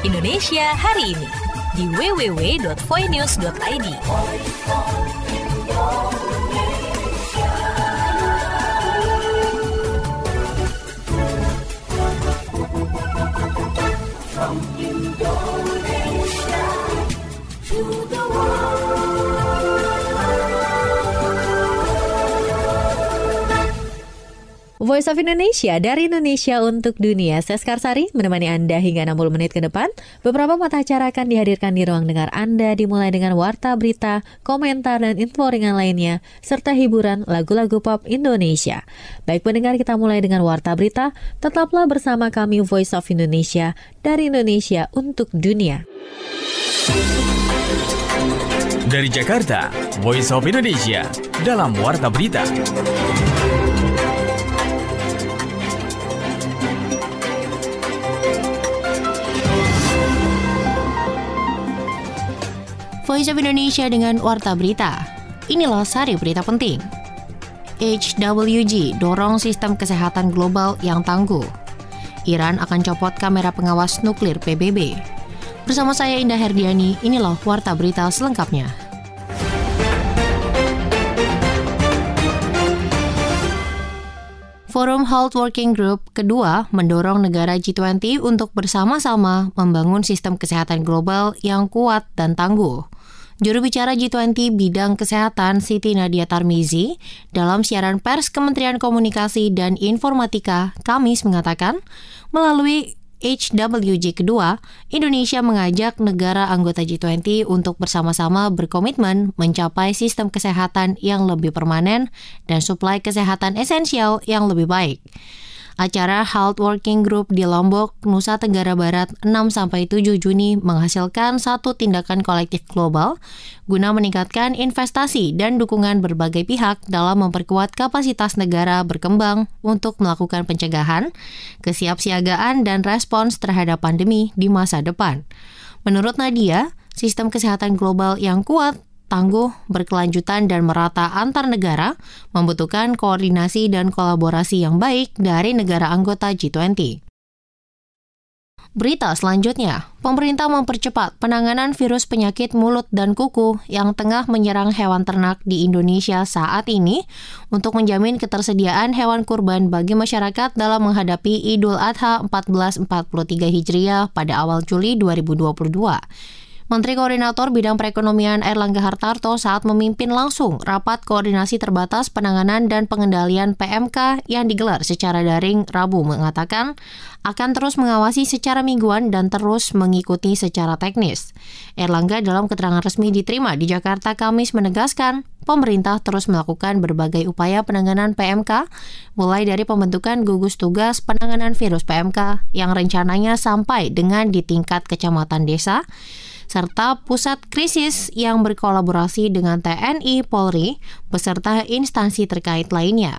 Indonesia hari ini di www.voinews.id. From Indonesia to the world. Voice of Indonesia dari Indonesia untuk dunia. Saya Skarsari menemani Anda hingga 60 menit ke depan. Beberapa mata acara akan dihadirkan di ruang dengar Anda, dimulai dengan warta berita, komentar, dan info ringan lainnya, serta hiburan lagu-lagu pop Indonesia. Baik pendengar, kita mulai dengan warta berita. Tetaplah bersama kami Voice of Indonesia dari Indonesia untuk dunia. Dari Jakarta, Voice of Indonesia dalam warta berita. Voice of Indonesia dengan warta berita. Inilah sari berita penting. HWG dorong sistem kesehatan global yang tangguh. Iran akan copot kamera pengawas nuklir PBB. Bersama saya Indah Herdiani, inilah warta berita selengkapnya. Forum Health Working Group kedua mendorong negara G20 untuk bersama-sama membangun sistem kesehatan global yang kuat dan tangguh. Juru bicara G20 bidang kesehatan Siti Nadia Tarmizi dalam siaran pers Kementerian Komunikasi dan Informatika Kamis mengatakan, melalui HWG kedua, Indonesia mengajak negara anggota G20 untuk bersama-sama berkomitmen mencapai sistem kesehatan yang lebih permanen dan suplai kesehatan esensial yang lebih baik. Acara Health Working Group di Lombok, Nusa Tenggara Barat 6-7 Juni menghasilkan satu tindakan kolektif global guna meningkatkan investasi dan dukungan berbagai pihak dalam memperkuat kapasitas negara berkembang untuk melakukan pencegahan, kesiapsiagaan, dan respons terhadap pandemi di masa depan. Menurut Nadia, sistem kesehatan global yang kuat, tangguh, berkelanjutan, dan merata antar negara membutuhkan koordinasi dan kolaborasi yang baik dari negara anggota G20. Berita selanjutnya, pemerintah mempercepat penanganan virus penyakit mulut dan kuku yang tengah menyerang hewan ternak di Indonesia saat ini untuk menjamin ketersediaan hewan kurban bagi masyarakat dalam menghadapi Idul Adha 1443 Hijriah pada awal Juli 2022. Menteri Koordinator Bidang Perekonomian Airlangga Hartarto saat memimpin langsung rapat koordinasi terbatas penanganan dan pengendalian PMK yang digelar secara daring Rabu mengatakan akan terus mengawasi secara mingguan dan terus mengikuti secara teknis. Airlangga dalam keterangan resmi diterima di Jakarta Kamis menegaskan pemerintah terus melakukan berbagai upaya penanganan PMK, mulai dari pembentukan gugus tugas penanganan virus PMK yang rencananya sampai dengan di tingkat kecamatan desa, serta pusat krisis yang berkolaborasi dengan TNI, Polri, beserta instansi terkait lainnya.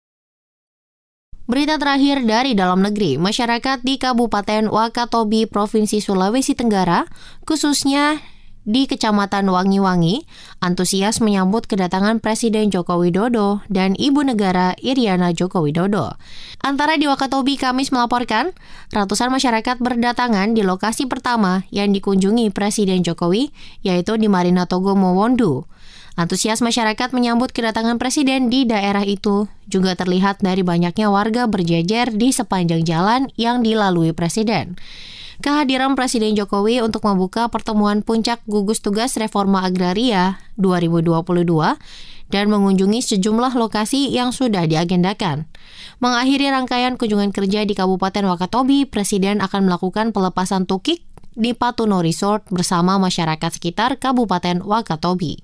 Berita terakhir dari dalam negeri, masyarakat di Kabupaten Wakatobi, Provinsi Sulawesi Tenggara, khususnya di Kecamatan Wangi-Wangi, antusias menyambut kedatangan Presiden Joko Widodo dan Ibu Negara Iriana Joko Widodo. Antara di Wakatobi, Kamis melaporkan, ratusan masyarakat berdatangan di lokasi pertama yang dikunjungi Presiden Jokowi, yaitu di Marina Togo Mowondu. Antusias masyarakat menyambut kedatangan Presiden di daerah itu juga terlihat dari banyaknya warga berjejer di sepanjang jalan yang dilalui Presiden. Kehadiran Presiden Jokowi untuk membuka pertemuan puncak gugus tugas reforma agraria 2022 dan mengunjungi sejumlah lokasi yang sudah diagendakan. Mengakhiri rangkaian kunjungan kerja di Kabupaten Wakatobi, Presiden akan melakukan pelepasan tukik di Patuno Resort bersama masyarakat sekitar Kabupaten Wakatobi.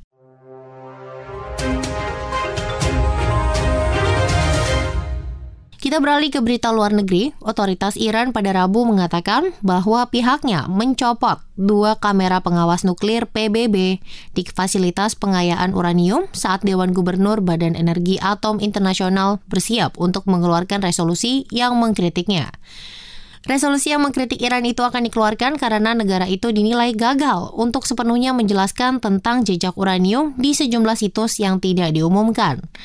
Kita beralih ke berita luar negeri. Otoritas Iran pada Rabu mengatakan bahwa pihaknya mencopot 2 kamera pengawas nuklir PBB di fasilitas pengayaan uranium saat Dewan Gubernur Badan Energi Atom Internasional bersiap untuk mengeluarkan resolusi yang mengkritiknya. Resolusi yang mengkritik Iran itu akan dikeluarkan karena negara itu dinilai gagal untuk sepenuhnya menjelaskan tentang jejak uranium di sejumlah situs yang tidak diumumkan.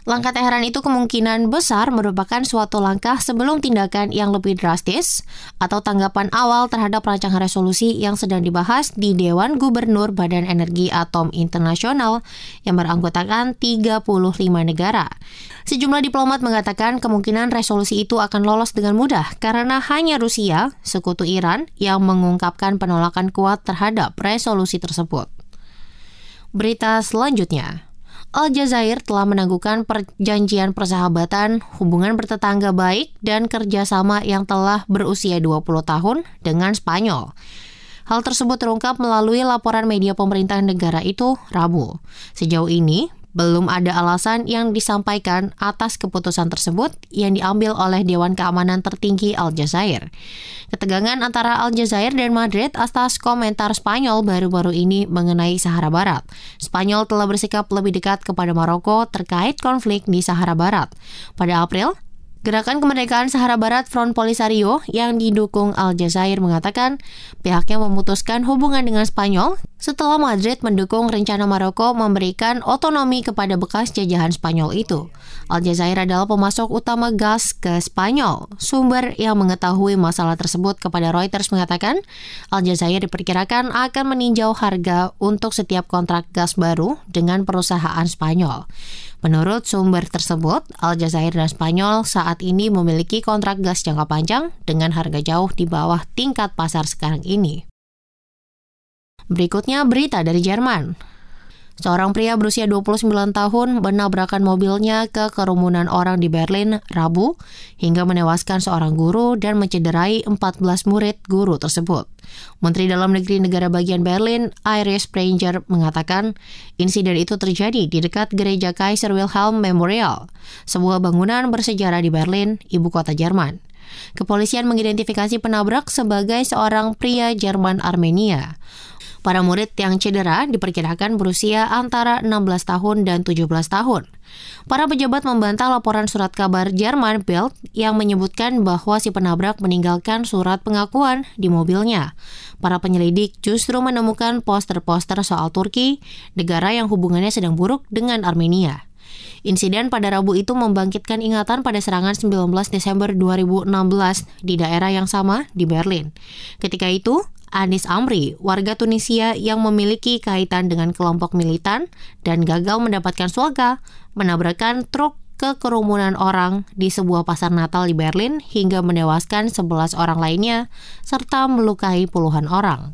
Langkah Teheran itu kemungkinan besar merupakan suatu langkah sebelum tindakan yang lebih drastis atau tanggapan awal terhadap rancangan resolusi yang sedang dibahas di Dewan Gubernur Badan Energi Atom Internasional yang beranggotakan 35 negara. Sejumlah diplomat mengatakan kemungkinan resolusi itu akan lolos dengan mudah karena hanya Rusia, sekutu Iran, yang mengungkapkan penolakan kuat terhadap resolusi tersebut. Berita selanjutnya. Aljazair telah menangguhkan perjanjian persahabatan, hubungan bertetangga baik, dan kerjasama yang telah berusia 20 tahun dengan Spanyol. Hal tersebut terungkap melalui laporan media pemerintah negara itu Rabu. Sejauh ini, belum ada alasan yang disampaikan atas keputusan tersebut yang diambil oleh Dewan Keamanan Tertinggi Aljazair. Ketegangan antara Aljazair dan Madrid atas komentar Spanyol baru-baru ini mengenai Sahara Barat. Spanyol telah bersikap lebih dekat kepada Maroko terkait konflik di Sahara Barat. Pada April, Gerakan Kemerdekaan Sahara Barat Front Polisario yang didukung Aljazair mengatakan pihaknya memutuskan hubungan dengan Spanyol setelah Madrid mendukung rencana Maroko memberikan otonomi kepada bekas jajahan Spanyol itu. Aljazair adalah pemasok utama gas ke Spanyol. Sumber yang mengetahui masalah tersebut kepada Reuters mengatakan Aljazair diperkirakan akan meninjau harga untuk setiap kontrak gas baru dengan perusahaan Spanyol. Menurut sumber tersebut, Aljazair dan Spanyol saat ini memiliki kontrak gas jangka panjang dengan harga jauh di bawah tingkat pasar sekarang ini. Berikutnya berita dari Jerman. Seorang pria berusia 29 tahun menabrakan mobilnya ke kerumunan orang di Berlin Rabu hingga menewaskan seorang guru dan mencederai 14 murid guru tersebut. Menteri Dalam Negeri negara bagian Berlin, Iris Sprenger, mengatakan insiden itu terjadi di dekat Gereja Kaiser Wilhelm Memorial, sebuah bangunan bersejarah di Berlin, ibu kota Jerman. Kepolisian mengidentifikasi penabrak sebagai seorang pria Jerman Armenia. Para murid yang cedera diperkirakan berusia antara 16 tahun dan 17 tahun. Para pejabat membantah laporan surat kabar Jerman Bild yang menyebutkan bahwa si penabrak meninggalkan surat pengakuan di mobilnya. Para penyelidik justru menemukan poster-poster soal Turki, negara yang hubungannya sedang buruk dengan Armenia. Insiden pada Rabu itu membangkitkan ingatan pada serangan 19 Desember 2016 di daerah yang sama di Berlin. Ketika itu, Anis Amri, warga Tunisia yang memiliki kaitan dengan kelompok militan dan gagal mendapatkan suaka, menabrakkan truk ke kerumunan orang di sebuah pasar Natal di Berlin hingga menewaskan 11 orang lainnya serta melukai puluhan orang.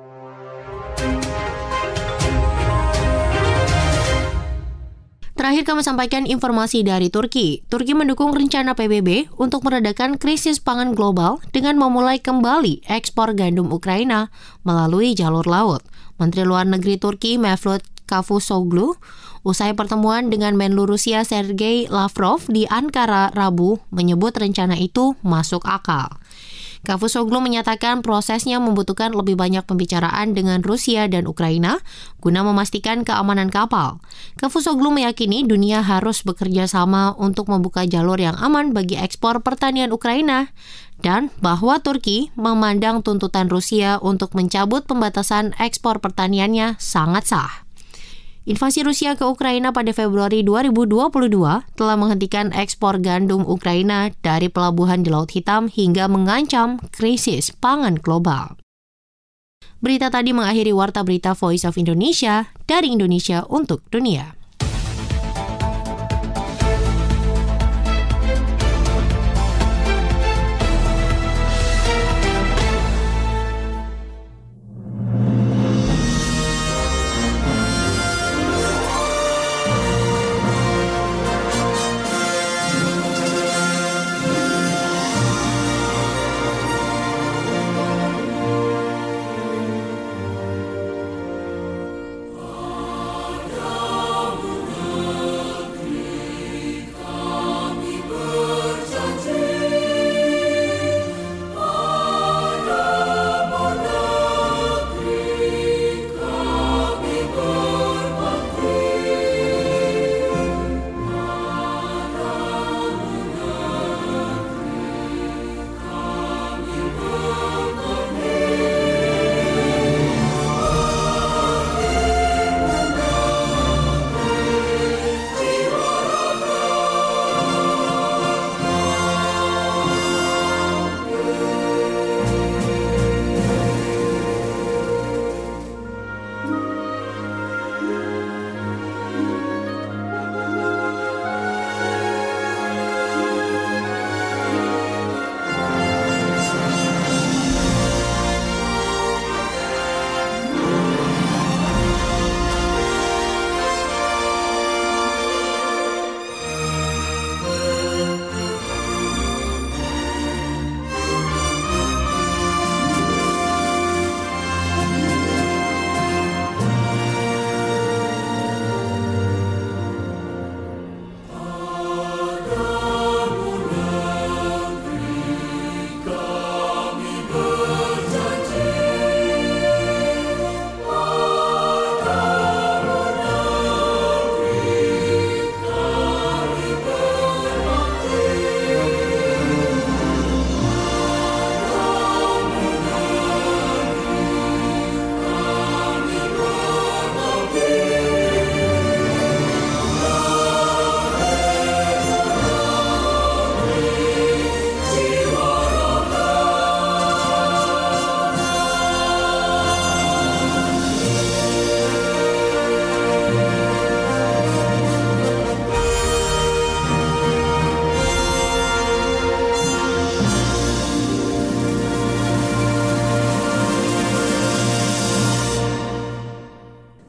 Terakhir kami sampaikan informasi dari Turki. Turki mendukung rencana PBB untuk meredakan krisis pangan global dengan memulai kembali ekspor gandum Ukraina melalui jalur laut. Menteri Luar Negeri Turki Mevlut Cavusoglu usai pertemuan dengan Menlu Rusia Sergei Lavrov di Ankara Rabu menyebut rencana itu masuk akal. Cavusoglu menyatakan prosesnya membutuhkan lebih banyak pembicaraan dengan Rusia dan Ukraina guna memastikan keamanan kapal. Cavusoglu meyakini dunia harus bekerja sama untuk membuka jalur yang aman bagi ekspor pertanian Ukraina dan bahwa Turki memandang tuntutan Rusia untuk mencabut pembatasan ekspor pertaniannya sangat sah. Invasi Rusia ke Ukraina pada Februari 2022 telah menghentikan ekspor gandum Ukraina dari pelabuhan di Laut Hitam hingga mengancam krisis pangan global. Berita tadi mengakhiri Warta Berita Voice of Indonesia dari Indonesia untuk dunia.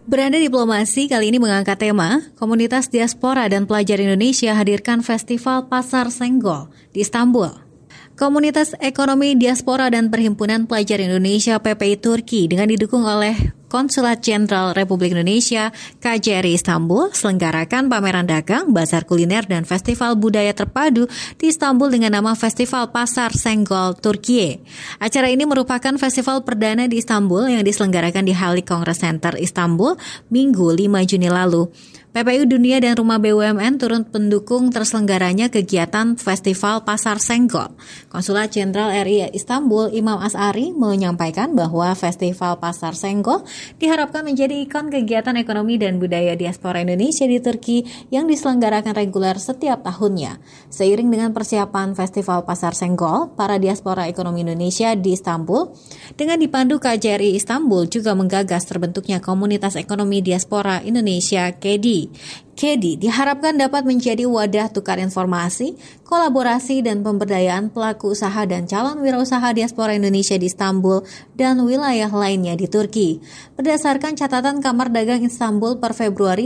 Beranda Diplomasi kali ini mengangkat tema Komunitas Diaspora dan Pelajar Indonesia hadirkan Festival Pasar Senggol di Istanbul. Komunitas Ekonomi Diaspora dan Perhimpunan Pelajar Indonesia PPI Turki dengan didukung oleh Konsulat Jenderal Republik Indonesia KJRI Istanbul selenggarakan pameran dagang, bazar kuliner, dan festival budaya terpadu di Istanbul dengan nama Festival Pasar Senggol Turkiye. Acara ini merupakan festival perdana di Istanbul yang diselenggarakan di Halik Congress Center Istanbul Minggu 5 Juni lalu. PPI Dunia dan Rumah BUMN turut mendukung terselenggaranya kegiatan Festival Pasar Senggol. Konsulat Jenderal RI Istanbul Imam As'ari menyampaikan bahwa Festival Pasar Senggol diharapkan menjadi ikon kegiatan ekonomi dan budaya diaspora Indonesia di Turki yang diselenggarakan reguler setiap tahunnya. Seiring dengan persiapan Festival Pasar Senggol, para diaspora ekonomi Indonesia di Istanbul dengan dipandu KJRI Istanbul juga menggagas terbentuknya Komunitas Ekonomi Diaspora Indonesia KEDI. KEDI diharapkan dapat menjadi wadah tukar informasi, kolaborasi, dan pemberdayaan pelaku usaha dan calon wirausaha diaspora Indonesia di Istanbul dan wilayah lainnya di Turki. Berdasarkan catatan Kamar Dagang Istanbul per Februari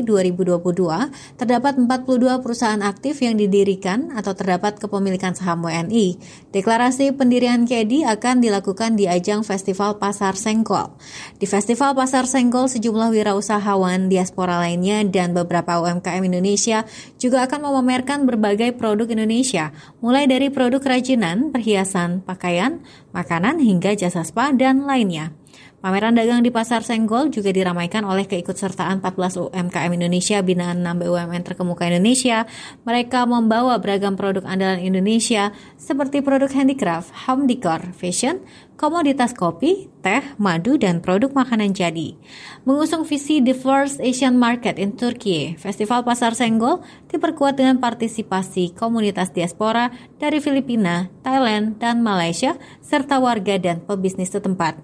2022, terdapat 42 perusahaan aktif yang didirikan atau terdapat kepemilikan saham WNI. Deklarasi pendirian KEDI akan dilakukan di ajang Festival Pasar Senggol. Di Festival Pasar Senggol, sejumlah wirausahawan diaspora lainnya dan beberapa UMKM Indonesia juga akan memamerkan berbagai produk Indonesia, mulai dari produk kerajinan, perhiasan, pakaian, makanan, hingga jasa spa, dan lainnya. Pameran dagang di Pasar Senggol juga diramaikan oleh keikutsertaan 14 UMKM Indonesia binaan 6 BUMN terkemuka Indonesia. Mereka membawa beragam produk andalan Indonesia seperti produk handicraft, home decor, fashion, komoditas kopi, teh, madu, dan produk makanan jadi. Mengusung visi The First Asian Market in Turkey, Festival Pasar Senggol diperkuat dengan partisipasi komunitas diaspora dari Filipina, Thailand, dan Malaysia, serta warga dan pebisnis setempat.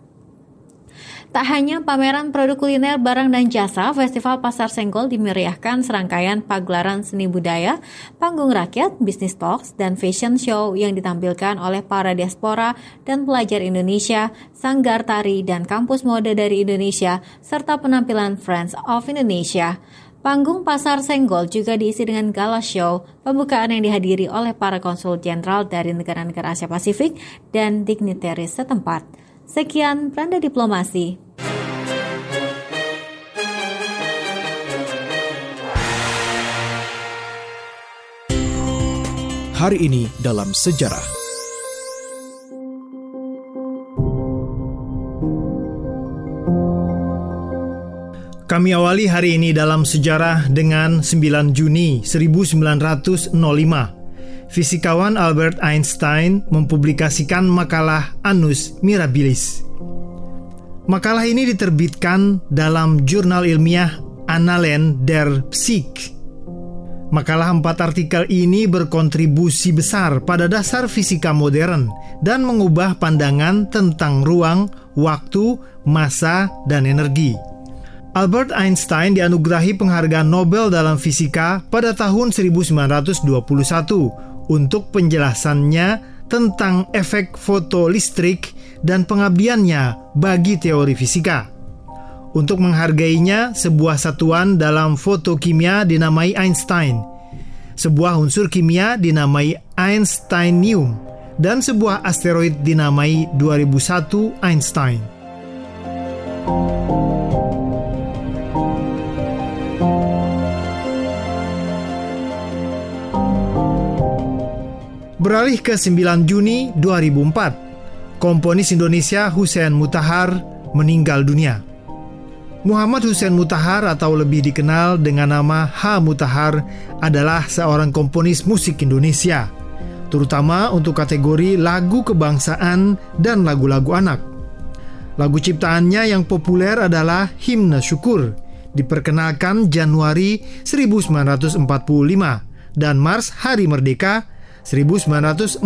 Tak hanya pameran produk kuliner, barang, dan jasa, Festival Pasar Senggol dimeriahkan serangkaian pagelaran seni budaya, panggung rakyat, business talks, dan fashion show yang ditampilkan oleh para diaspora dan pelajar Indonesia, sanggar tari, dan kampus mode dari Indonesia, serta penampilan Friends of Indonesia. Panggung Pasar Senggol juga diisi dengan gala show, pembukaan yang dihadiri oleh para konsul jenderal dari negara-negara Asia Pasifik dan dignitaris setempat. Sekian Beranda Diplomasi. Hari ini dalam sejarah. Kami awali hari ini dalam sejarah dengan 9 Juni 1905. Fisikawan Albert Einstein mempublikasikan makalah Annus Mirabilis. Makalah ini diterbitkan dalam jurnal ilmiah Annalen der Physik. Makalah 4 artikel ini berkontribusi besar pada dasar fisika modern dan mengubah pandangan tentang ruang, waktu, massa, dan energi. Albert Einstein dianugerahi penghargaan Nobel dalam fisika pada tahun 1921 untuk penjelasannya tentang efek fotolistrik dan pengabdiannya bagi teori fisika. Untuk menghargainya, sebuah satuan dalam fotokimia dinamai Einstein, sebuah unsur kimia dinamai Einsteinium, dan sebuah asteroid dinamai 2001 Einstein. Beralih ke 9 Juni 2004, komponis Indonesia Hussein Mottahar meninggal dunia. Muhammad Hussein Mottahar atau lebih dikenal dengan nama H. Mottahar adalah seorang komponis musik Indonesia, terutama untuk kategori lagu kebangsaan dan lagu-lagu anak. Lagu ciptaannya yang populer adalah Himne Syukur, diperkenalkan Januari 1945, dan Mars Hari Merdeka 1946.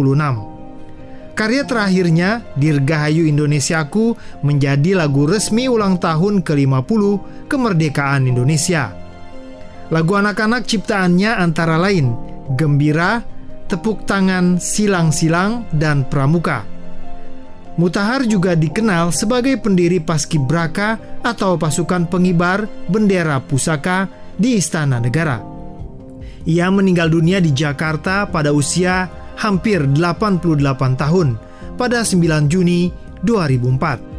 Karya terakhirnya, Dirgahayu Indonesiaku, menjadi lagu resmi ulang tahun ke-50 kemerdekaan Indonesia. Lagu anak-anak ciptaannya antara lain Gembira, Tepuk Tangan, Silang-Silang, dan Pramuka. Mutahar juga dikenal sebagai pendiri Paskibraka atau pasukan pengibar bendera pusaka di Istana Negara. Ia meninggal dunia di Jakarta pada usia hampir 88 tahun pada 9 Juni 2004.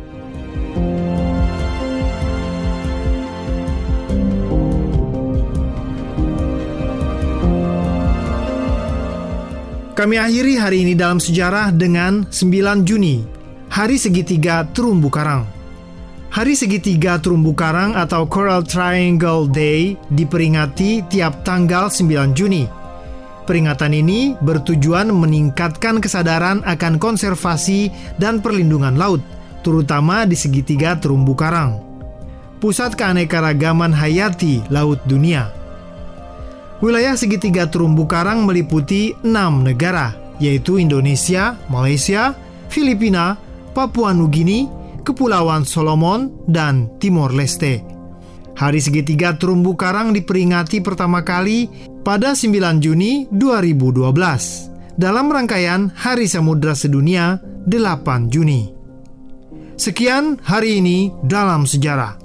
Kami akhiri hari ini dalam sejarah dengan 9 Juni, Hari Segitiga Terumbu Karang. Hari Segitiga Terumbu Karang atau Coral Triangle Day diperingati tiap tanggal 9 Juni. Peringatan ini bertujuan meningkatkan kesadaran akan konservasi dan perlindungan laut, terutama di segitiga terumbu karang, pusat keanekaragaman hayati laut dunia. Wilayah segitiga terumbu karang meliputi 6 negara, yaitu Indonesia, Malaysia, Filipina, Papua Nugini, Kepulauan Solomon, dan Timor Leste. Hari segitiga terumbu karang diperingati pertama kali pada 9 Juni 2012 dalam rangkaian Hari Samudra Sedunia 8 Juni. Sekian hari ini dalam sejarah.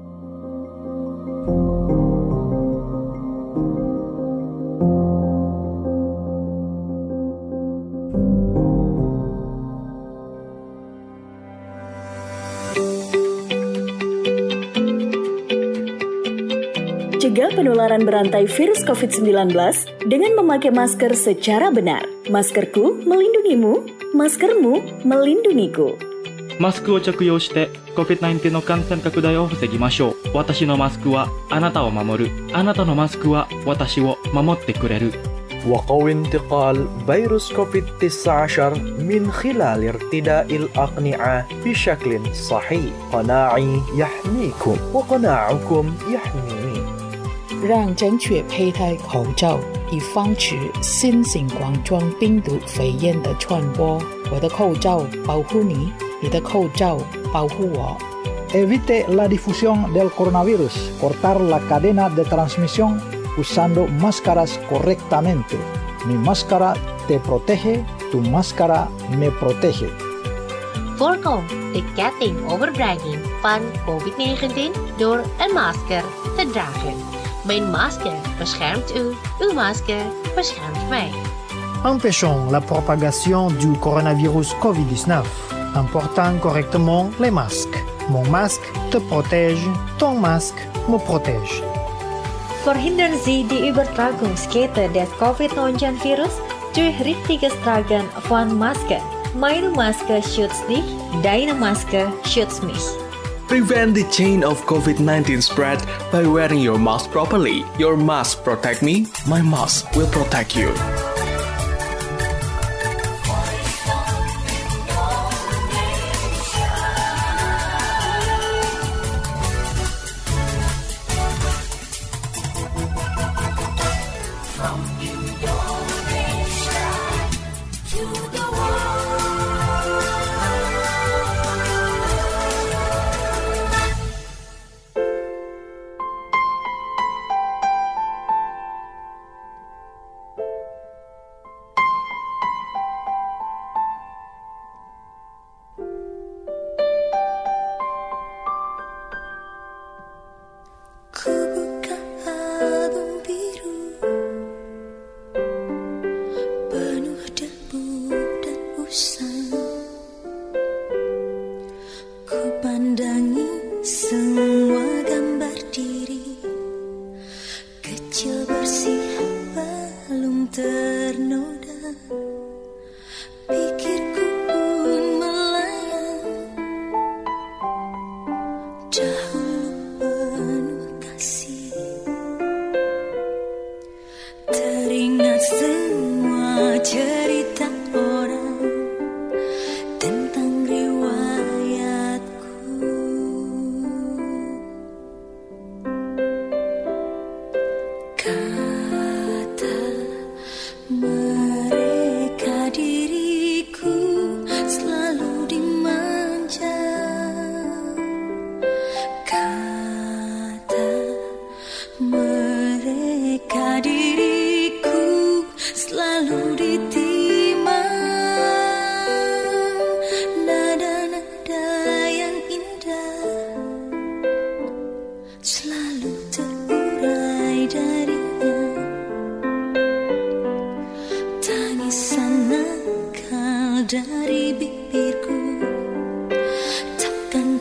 Cegah penularan berantai virus COVID-19 dengan memakai masker secara benar. Maskerku melindungimu, maskermu melindungiku. マスクを着用して COVID-19 の感染拡大を防ぎましょう。私のマスクはあなたを守る。あなたのマスクは私を守ってくれる。 وقوي انتقال فيروس كوفيد-19 من خلال ارتداء الأقنعة بشكل صحيح. قناعي يحميكم وقناعكم يحميني. 让正确佩戴口罩，以防止新型冠状病毒肺炎的传播。我的口罩保护你，你的口罩保护我。 Evite la difusión del coronavirus. Cortar la cadena de transmisión usando máscaras correctamente. Mi máscara te protege, tu máscara me protege. Voorkom de ketting overbrenging van COVID-19 door een masker te dragen. Mijn masker beschermt u, uw masker beschermt mij. Empêchons la propagation du coronavirus COVID-19 en portant correctement les masques. Mon masque te protège, ton masque me protège. Verhindern Sie die Übertragungskette des Covid-19-Virus durch richtiges Tragen von Masken. Meine Maske schützt dich, deine Maske schützt mich. Prevent the chain of COVID-19 spread by wearing your mask properly. Your mask protect me, my mask will protect you.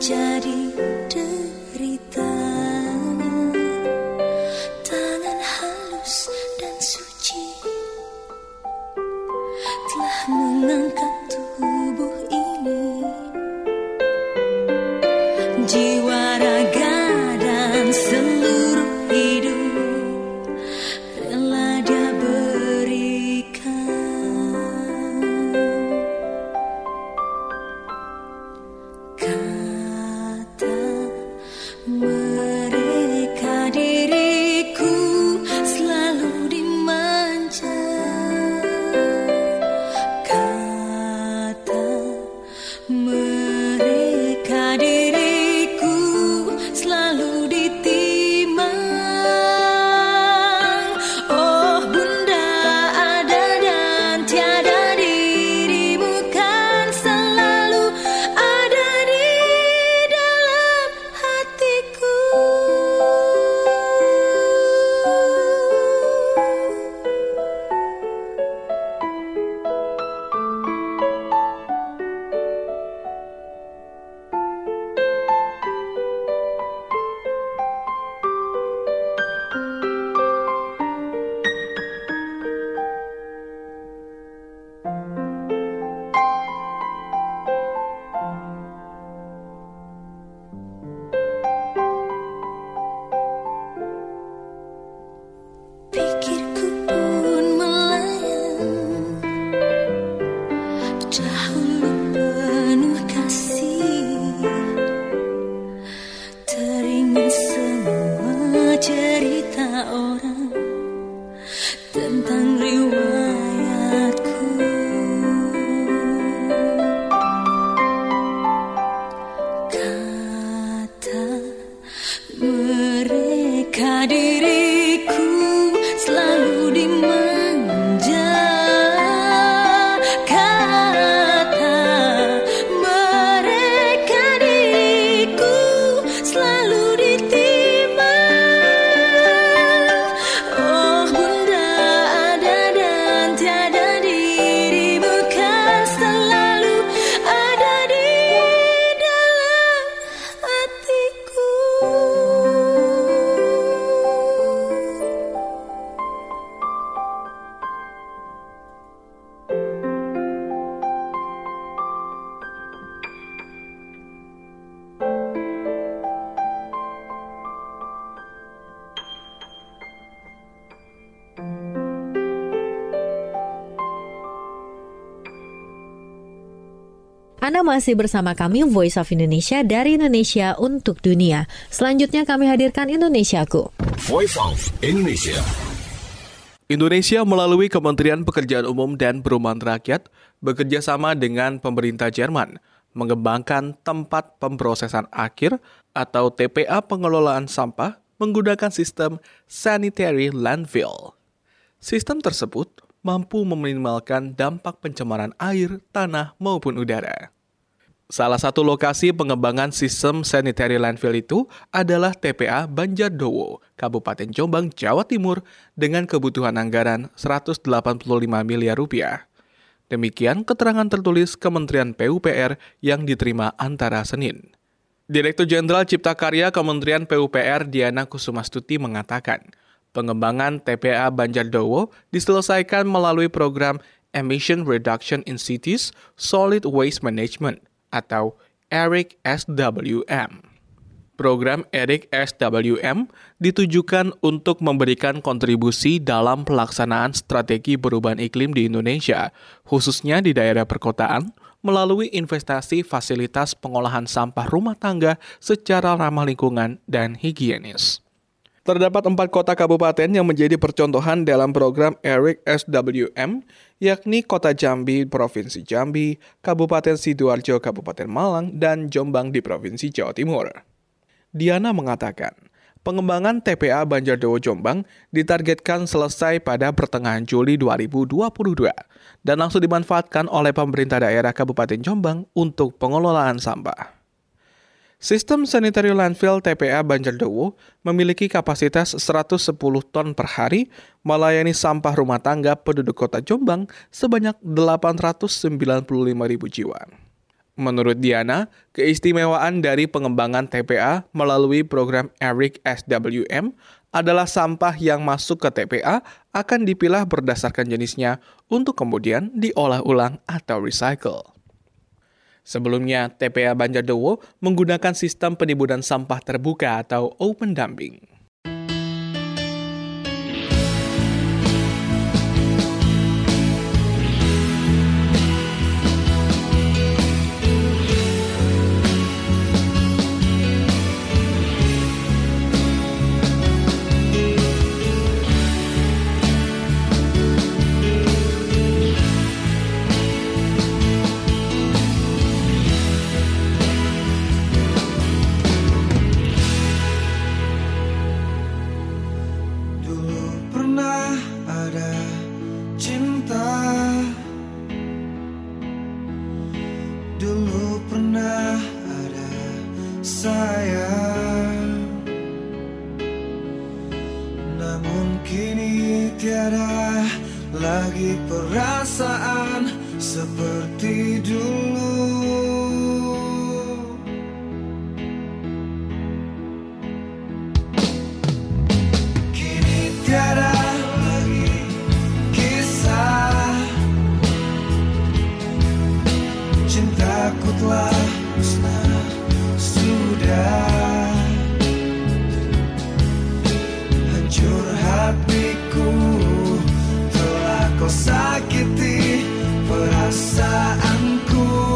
menjadi derita. Tangan halus dan suci telah mengangkat tubuh ini. Jiwa, raga, dan seluruh hidup rela Dia berikan. Kata mereka diriku selalu dimanja. Kata mereka diriku selalu ditimang. Oh Bunda, ada dan tiada dirimu kan selalu ada di dalam hatiku. Pikirku pun melayang, dahulu penuh kasih, teringat semua cerita orang tentang riwayatku. Kata mereka diriku selalu dimanja. Kata mereka diriku selalu ditimang. Oh Bunda, ada dan tiada dirimu kan selalu ada di dalam hatiku. Anda masih bersama kami Voice of Indonesia dari Indonesia untuk dunia. Selanjutnya kami hadirkan Indonesiaku. Voice of Indonesia. Indonesia melalui Kementerian Pekerjaan Umum dan Perumahan Rakyat bekerja sama dengan pemerintah Jerman mengembangkan tempat pemrosesan akhir atau TPA pengelolaan sampah menggunakan sistem sanitary landfill. Sistem tersebut mampu meminimalkan dampak pencemaran air, tanah, maupun udara. Salah satu lokasi pengembangan sistem sanitary landfill itu adalah TPA Banjardowo, Kabupaten Jombang, Jawa Timur, dengan kebutuhan anggaran 185 miliar rupiah. Demikian keterangan tertulis Kementerian PUPR yang diterima antara Senin. Direktur Jenderal Cipta Karya Kementerian PUPR Diana Kusumastuti mengatakan, pengembangan TPA Banjardowo diselesaikan melalui program Emission Reduction in Cities Solid Waste Management atau ERIC SWM. Program ERIC SWM ditujukan untuk memberikan kontribusi dalam pelaksanaan strategi perubahan iklim di Indonesia, khususnya di daerah perkotaan, melalui investasi fasilitas pengolahan sampah rumah tangga secara ramah lingkungan dan higienis. Terdapat 4 kota kabupaten yang menjadi percontohan dalam program ERIC SWM, yakni Kota Jambi, Provinsi Jambi, Kabupaten Sidoarjo, Kabupaten Malang, dan Jombang di Provinsi Jawa Timur. Diana mengatakan, pengembangan TPA Banjardowo Jombang ditargetkan selesai pada pertengahan Juli 2022 dan langsung dimanfaatkan oleh pemerintah daerah Kabupaten Jombang untuk pengelolaan sampah. Sistem sanitary landfill TPA Banjardowo memiliki kapasitas 110 ton per hari, melayani sampah rumah tangga penduduk kota Jombang sebanyak 895.000 jiwa. Menurut Diana, keistimewaan dari pengembangan TPA melalui program ERIC SWM adalah sampah yang masuk ke TPA akan dipilah berdasarkan jenisnya untuk kemudian diolah ulang atau recycle. Sebelumnya, TPA Banjardowo menggunakan sistem penimbunan sampah terbuka atau open dumping. Lagi perasaan seperti dulu. Kini tiada lagi kisah, cintaku telah musnah sudah, hancur hatiku. Kau sakiti perasaanku.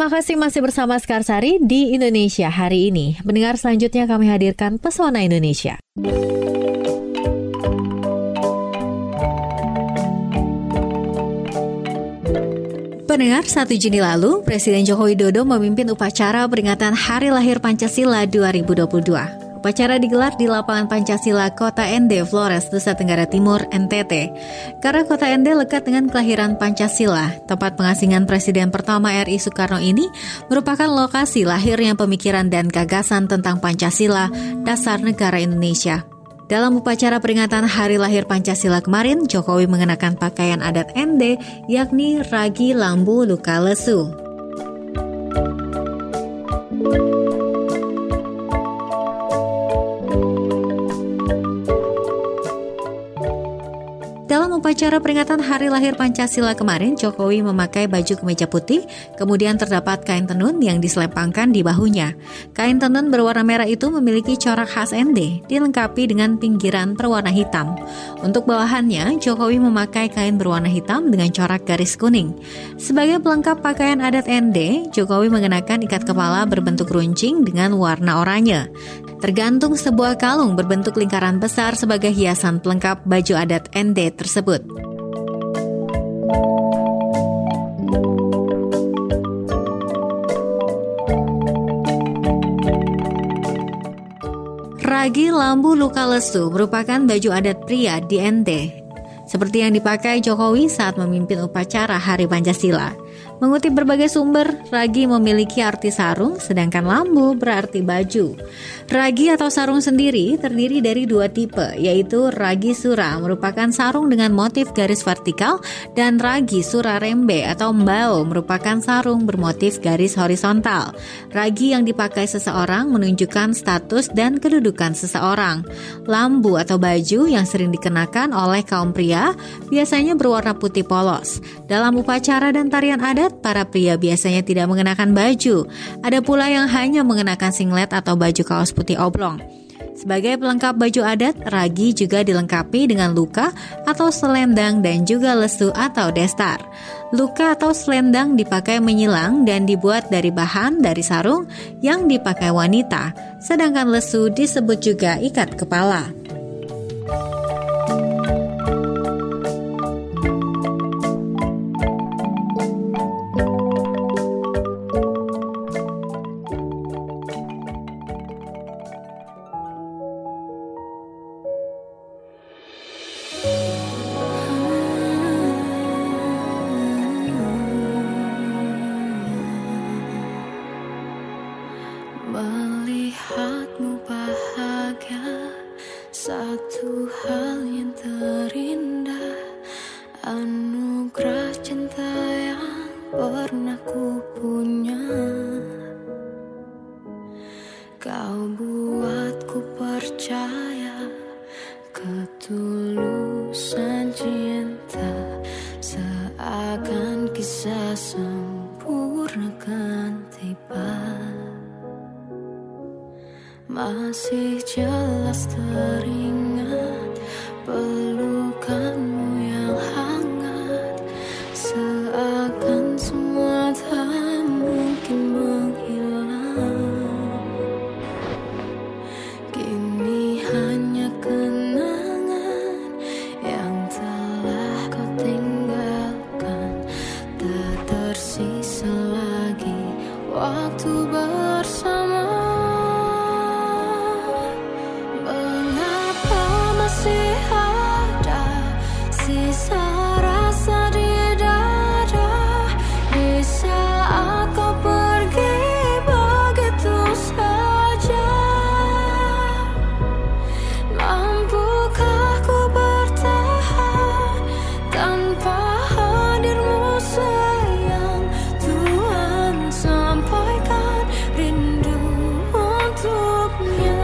Terima kasih masih bersama Sekarsari di Indonesia hari ini. Pendengar, selanjutnya kami hadirkan Pesona Indonesia. Pendengar, 1 Juni lalu, Presiden Joko Widodo memimpin upacara peringatan Hari Lahir Pancasila 2022. Upacara digelar di Lapangan Pancasila Kota Ende, Flores, Nusa Tenggara Timur, NTT. Karena Kota Ende lekat dengan kelahiran Pancasila, tempat pengasingan Presiden pertama RI Soekarno ini merupakan lokasi lahirnya pemikiran dan gagasan tentang Pancasila, dasar negara Indonesia. Dalam upacara peringatan Hari Lahir Pancasila kemarin, Jokowi mengenakan pakaian adat Ende, yakni ragi lambu luka lesu. Dalam upacara peringatan Hari Lahir Pancasila kemarin, Jokowi memakai baju kemeja putih, kemudian terdapat kain tenun yang diselempangkan di bahunya. Kain tenun berwarna merah itu memiliki corak khas Ende, dilengkapi dengan pinggiran berwarna hitam. Untuk bawahannya, Jokowi memakai kain berwarna hitam dengan corak garis kuning. Sebagai pelengkap pakaian adat Ende, Jokowi mengenakan ikat kepala berbentuk runcing dengan warna oranye. Tergantung sebuah kalung berbentuk lingkaran besar sebagai hiasan pelengkap baju adat Ende tersebut. Ragi lambu luka lesu merupakan baju adat pria di Ende, seperti yang dipakai Jokowi saat memimpin upacara Hari Pancasila. Mengutip berbagai sumber, ragi memiliki arti sarung, sedangkan lambu berarti baju. Ragi atau sarung sendiri terdiri dari 2 tipe, yaitu ragi sura merupakan sarung dengan motif garis vertikal dan ragi sura rembe atau mbao merupakan sarung bermotif garis horizontal. Ragi yang dipakai seseorang menunjukkan status dan kedudukan seseorang. Lambu atau baju yang sering dikenakan oleh kaum pria biasanya berwarna putih polos. Dalam upacara dan tarian adat, para pria biasanya tidak mengenakan baju. Ada pula yang hanya mengenakan singlet atau baju kaos putih oblong. Sebagai pelengkap baju adat, ragi juga dilengkapi dengan luka atau selendang dan juga lesu atau destar. Luka atau selendang dipakai menyilang dan dibuat dari bahan dari sarung yang dipakai wanita, sedangkan lesu disebut juga ikat kepala. Melihatmu bahagia, satu hal yang terindah, anugerah cinta yang pernah ku punya. Kau buatku percaya ketulusan cinta, seakan kisah sempurna kan tiba. Masih jelas teringat pelukanmu yang hangat, seakan semua tak mungkin menghilang. Kini hanya kenangan yang telah kau tinggalkan, tak tersisa lagi waktu bersama. Masih ada sisa rasa di dada di saat kau pergi begitu saja. Mampukah ku bertahan tanpa hadirmu sayang? Tuhan sampaikan rindu untuknya.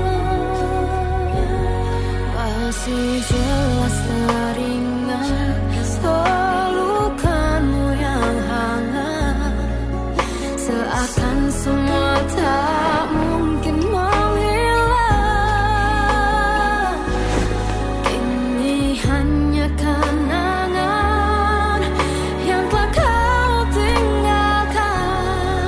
Masih jelas teringat pelukanmu yang hangat, seakan semua tak mungkin menghilang. Kini hanya kenangan yang telah kau tinggalkan,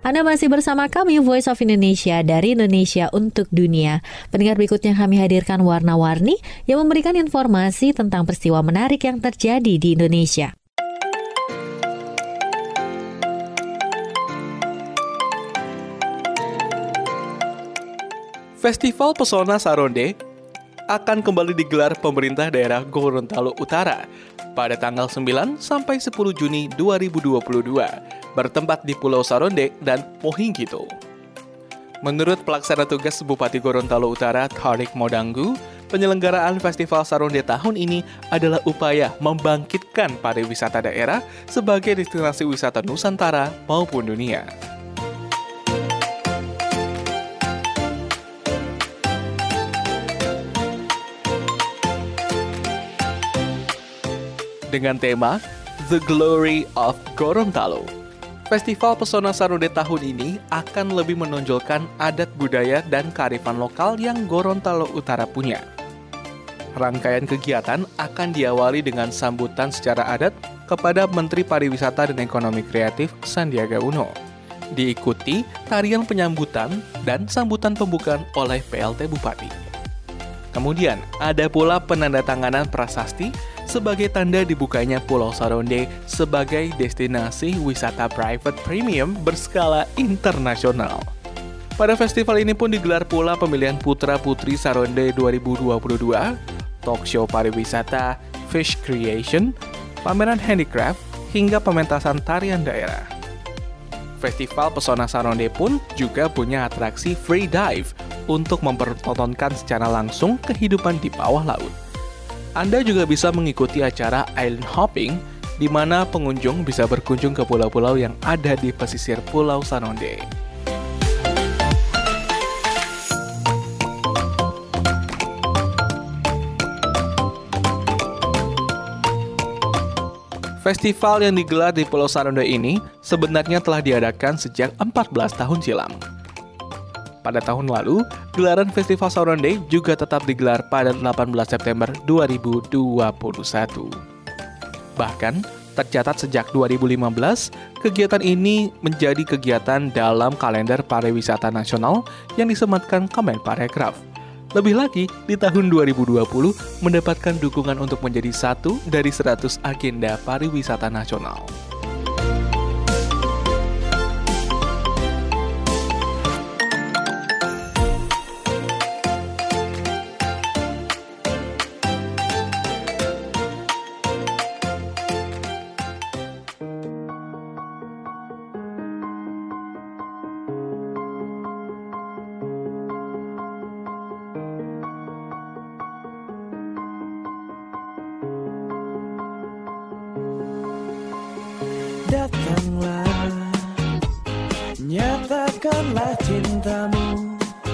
Anda masih bersama kami Voice of Indonesia dari Indonesia untuk Dunia. Pendengar, berikutnya kami hadirkan warna-warni yang memberikan informasi tentang peristiwa menarik yang terjadi di Indonesia. Festival Pesona Saronde akan kembali digelar pemerintah daerah Gorontalo Utara pada tanggal 9 sampai 10 Juni 2022, bertempat di Pulau Saronde dan Mohinggito. Menurut pelaksana tugas Bupati Gorontalo Utara, Tariq Modanggu, penyelenggaraan Festival Saronde tahun ini adalah upaya membangkitkan pariwisata daerah sebagai destinasi wisata Nusantara maupun dunia. Dengan tema The Glory of Gorontalo, Festival Pesona Saronde tahun ini akan lebih menonjolkan adat budaya dan kearifan lokal yang Gorontalo Utara punya. Rangkaian kegiatan akan diawali dengan sambutan secara adat kepada Menteri Pariwisata dan Ekonomi Kreatif Sandiaga Uno. Diikuti tarian penyambutan dan sambutan pembukaan oleh PLT Bupati. Kemudian ada pula penandatanganan prasasti sebagai tanda dibukanya Pulau Saronde sebagai destinasi wisata private premium berskala internasional. Pada festival ini pun digelar pula pemilihan Putra-Putri Saronde 2022, talk show pariwisata, fish creation, pameran handicraft, hingga pementasan tarian daerah. Festival Pesona Saronde pun juga punya atraksi free dive untuk mempertontonkan secara langsung kehidupan di bawah laut. Anda juga bisa mengikuti acara island hopping, di mana pengunjung bisa berkunjung ke pulau-pulau yang ada di pesisir Pulau Saronde. Festival yang digelar di Pulau Saronde ini sebenarnya telah diadakan sejak 14 tahun silam. Pada tahun lalu, gelaran Festival Saronde juga tetap digelar pada 18 September 2021. Bahkan, tercatat sejak 2015, kegiatan ini menjadi kegiatan dalam kalender pariwisata nasional yang disematkan Kemenparekraf. Lebih lagi, di tahun 2020 mendapatkan dukungan untuk menjadi satu dari 100 agenda pariwisata nasional. Datanglah, nyatakanlah cintamu,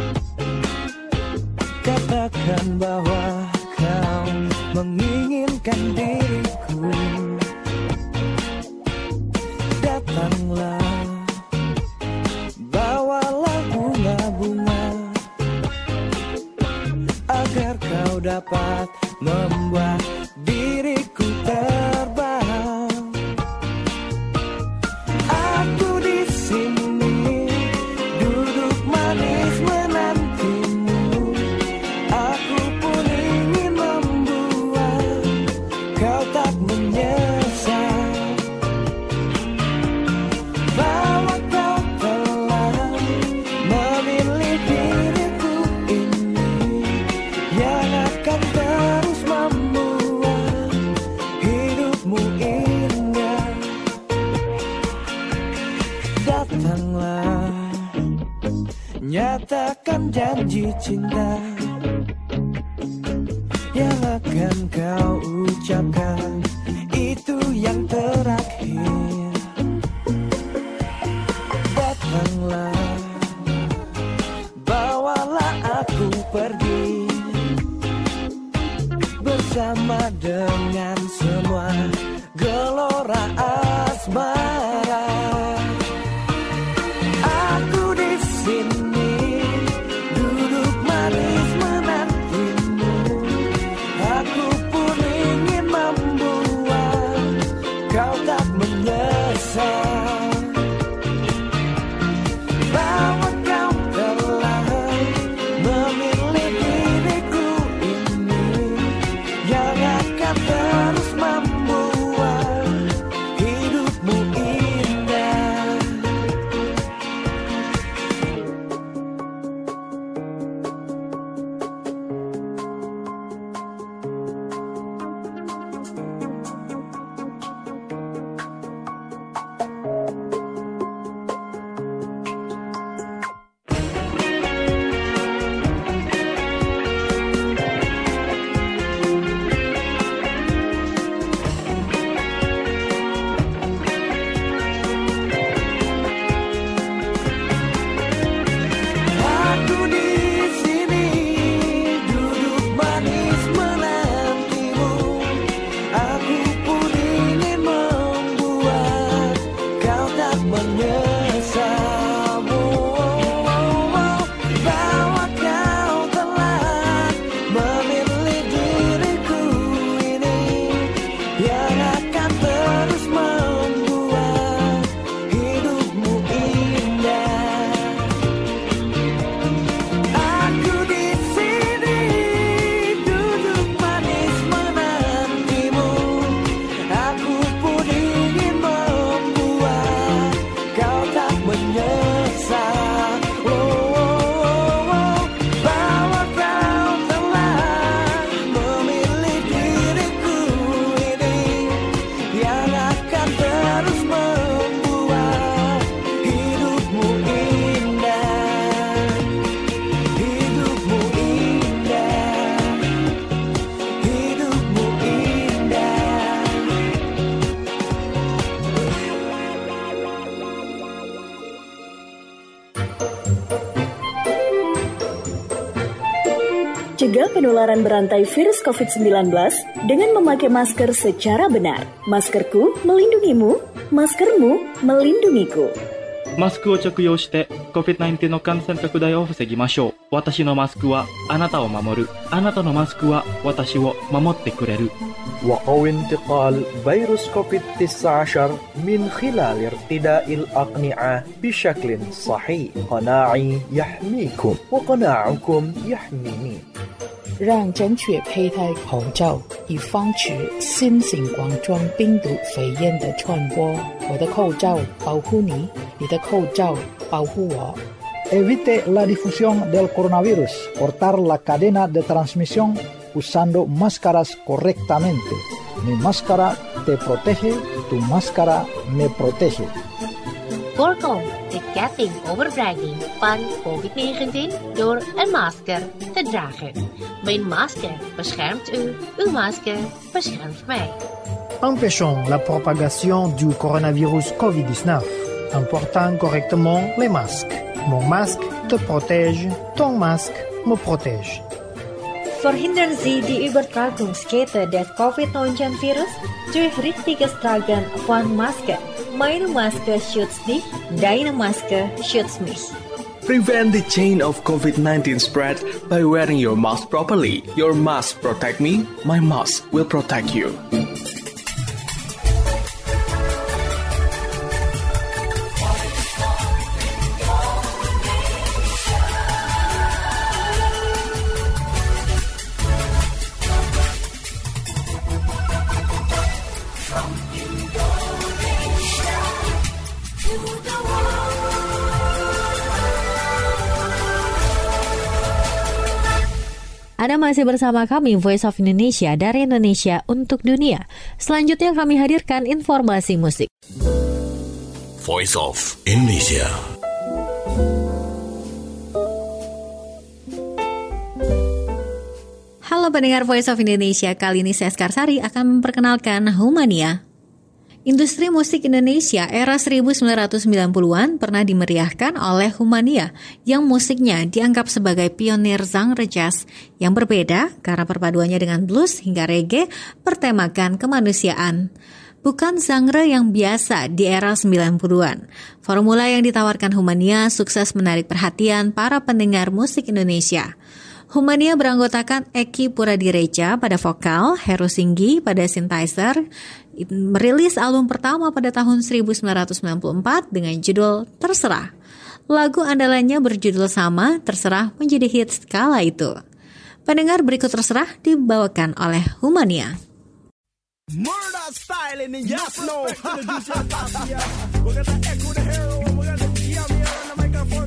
katakan bahwa kau menginginkan diriku. Datanglah, bawalah bunga-bunga, agar kau dapat membuat diriku terbang. Aku di sini duduk manis menantimu. Aku pun ingin membuat kau tak menyesal, bahwa kau telah memilih diriku ini, yang akan terus membuat hidupmu indah. Datanglah, nyatakan janji cinta yang akan kau ucapkan, itu yang terakhir. Datanglah, bawalah aku pergi bersama dengan semua gelora asmara. Aku di sini duduk manis menantimu. Aku pun ingin membuat kau tak menyesal, Cegah penularan berantai virus COVID-19 dengan memakai masker secara benar. Maskerku melindungimu, maskermu melindungiku. マスクを着用して COVID-19 の感染拡大を防ぎましょう。私のマスクはあなたを守る。あなたのマスクは私を守ってくれる。 وقوي انتقال فيروس كوفيد-19 من خلال ارتداء الأقنعة بشكل صحيح. قناعي يحميكم وقناعكم يحميني. 让正确佩戴口罩，以防止新型冠状病毒肺炎的传播。我的口罩保护你，你的口罩保护我。 Evite la difusión del coronavirus. Cortar la cadena de transmisión usando máscaras correctamente. Mi máscara te protege, tu máscara me protege. Voorkom de ketting overbrenging van COVID-19 door een masker te dragen. Mijn masker beschermt u, uw masker beschermt mij. Empêchons la propagation du coronavirus COVID-19 en portant correctement les masques. Mon masque te protège, ton masque me protège. Verhindern Sie die Übertragungskette des Covid-19-Virus durch richtiges Tragen von Maske. Meine Maske schützt dich, deine Maske schützt mich. Prevent the chain of COVID-19 spread by wearing your mask properly. Your mask protect me, my mask will protect you. Anda masih bersama kami Voice of Indonesia dari Indonesia untuk dunia. Selanjutnya kami hadirkan informasi musik. Voice of Indonesia. Halo pendengar Voice of Indonesia, kali ini saya Skarsari akan memperkenalkan Humania. Industri musik Indonesia era 1990-an pernah dimeriahkan oleh Humania yang musiknya dianggap sebagai pionir genre jazz yang berbeda karena perpaduannya dengan blues hingga reggae bertemakan kemanusiaan. Bukan genre yang biasa di era 90-an. Formula yang ditawarkan Humania sukses menarik perhatian para pendengar musik Indonesia. Humania beranggotakan Eki Puradireja pada vokal, Heru Singgi pada synthesizer, merilis album pertama pada tahun 1994 dengan judul Terserah. Lagu andalannya berjudul sama, Terserah menjadi hits kala itu. Pendengar berikut Terserah dibawakan oleh Humania. Murder style in the yes no. We're gonna echo the hero. We're gonna jam here on the microphone.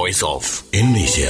Voice of Indonesia.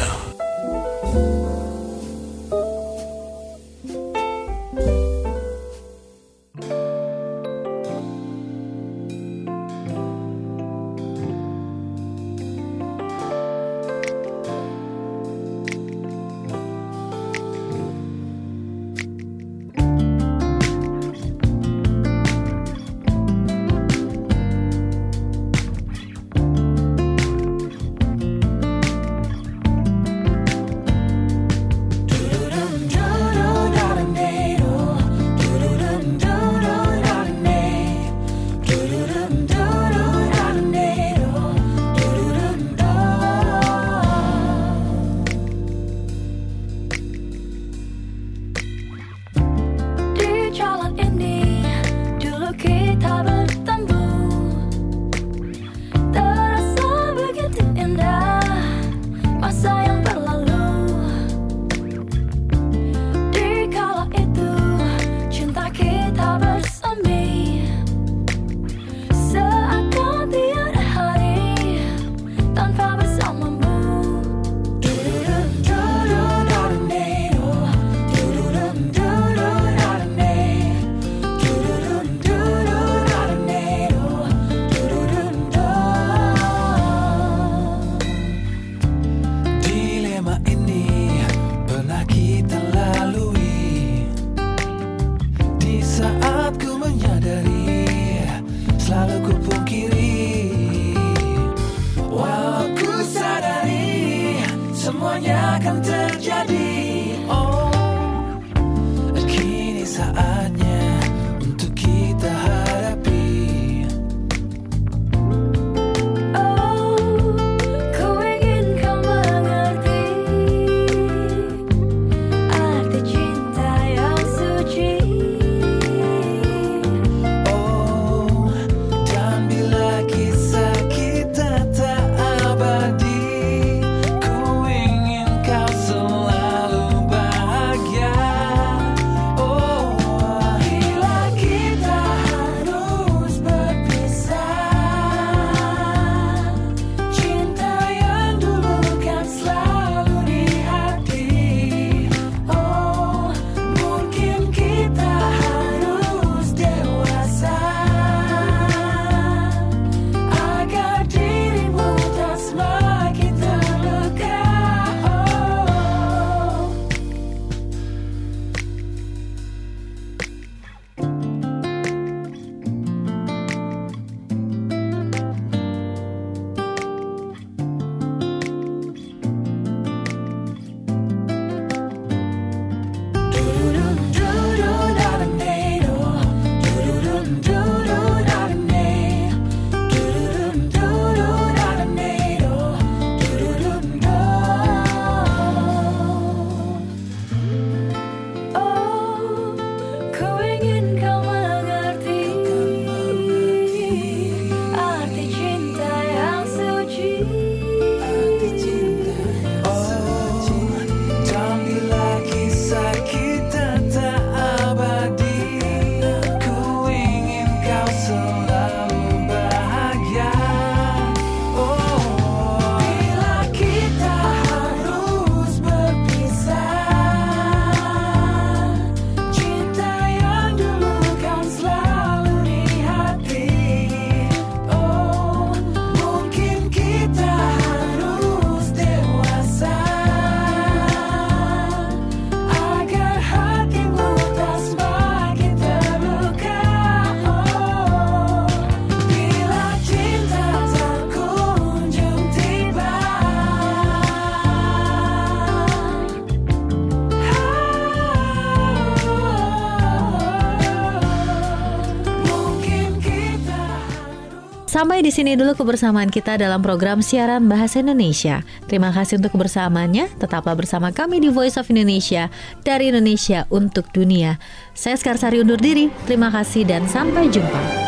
Sampai di sini dulu kebersamaan kita dalam program siaran Bahasa Indonesia. Terima kasih untuk kebersamaannya. Tetaplah bersama kami di Voice of Indonesia, dari Indonesia untuk dunia. Saya Sekarsari undur diri. Terima kasih dan sampai jumpa.